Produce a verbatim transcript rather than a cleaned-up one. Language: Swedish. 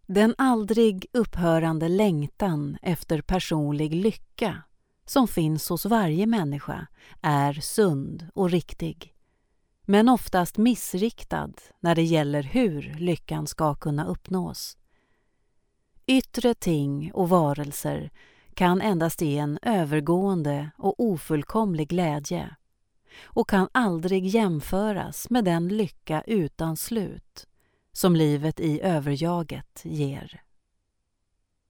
Den aldrig upphörande längtan efter personlig lycka som finns hos varje människa är sund och riktig, men oftast missriktad när det gäller hur lyckan ska kunna uppnås. Yttre ting och varelser kan endast ge en övergående och ofullkomlig glädje och kan aldrig jämföras med den lycka utan slut som livet i överjaget ger.